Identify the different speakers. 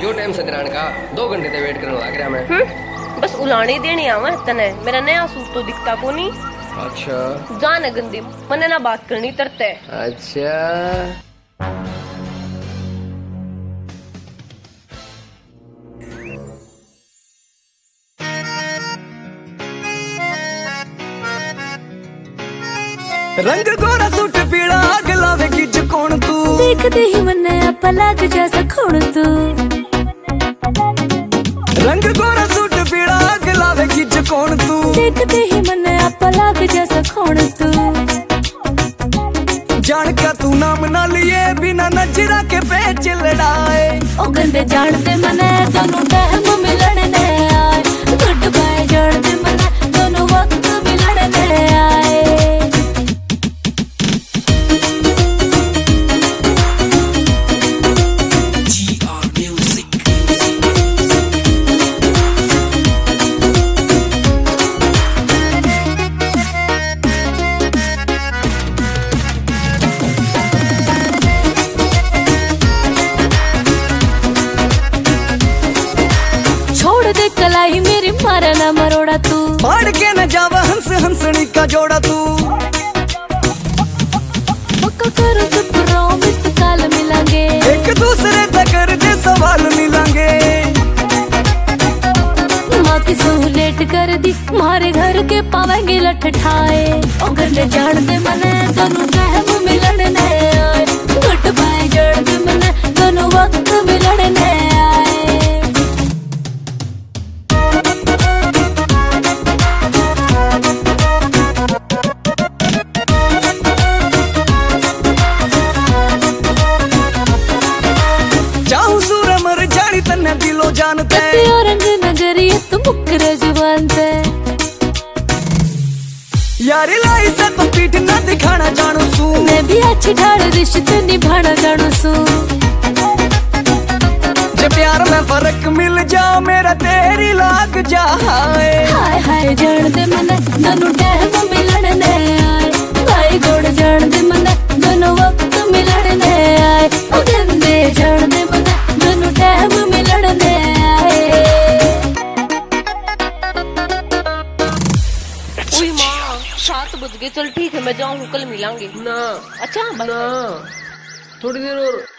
Speaker 1: क्यों टाइम से ग्रहण का 2 घंटे से वेट करने लग रहा मैं।
Speaker 2: बस उलानी देनी आवा तने मेरा नया सूट तो दिखता को नहीं।
Speaker 1: अच्छा
Speaker 2: जान गंदी मने ना बात करनी तरते।
Speaker 1: अच्छा
Speaker 3: रंग गोरा सूट पीड़ा आग लावे गिज कौन तू
Speaker 4: देखते ही मन आपा लाग जैसा खून तू।
Speaker 3: रंग गोरा सूट पीड़ा आग लावे गिज कौन तू
Speaker 4: देखते ही मन आपा लाग जैसा खून तू।
Speaker 3: जान का तू नाम ना लिए बिना नजरा के पेच लड़ाए
Speaker 4: ओ गंदे जानते मने दोनों टाइम मिलने आए। गुड बाय जानते मने दोनों वक्त मिलने आए। कलाई मेरी मारा ना मरोड़ा तू
Speaker 3: फाड़ के न जावा हंस हंसनी का जोड़ा तू।
Speaker 4: पक्का करो प्रॉमिस कल मिलेंगे
Speaker 3: एक दूसरे तक कर दे सवाल मिलेंगे।
Speaker 4: माँ की लेट कर दी मारे घर के पावेंगे लठठाए। ओ गंदे जान दे मने दोनों टाइम मिलने आए। गुड बाय जान दे मने दोनों वक्त मिलने आए।
Speaker 3: तन्ने दिलो जानते
Speaker 4: रंग नजरिए तू मुकरे जुबान ते
Speaker 3: यारी लाई से तो पीठ ना दिखाना जानू सू।
Speaker 4: मैं भी अच्छी ठाड़ रिश्ते निभाना जानू सू।
Speaker 3: जब प्यार में फर्क मिल जाओ मेरा तेरी लाग जाए।
Speaker 4: हाय हाय जान दे मने दोनों टाइम मिलने आए। भाई गोड़ जान दे मने दोनों वक्त मिलने आए। ओ गंदे जान दे मने दोनों टाइम मिलने आए।
Speaker 2: ओए माँ 7 बज गए चल ठीक है मैं जाऊँ कल मिलेंगे
Speaker 1: ना।
Speaker 2: अच्छा
Speaker 1: ना थोड़ी देर और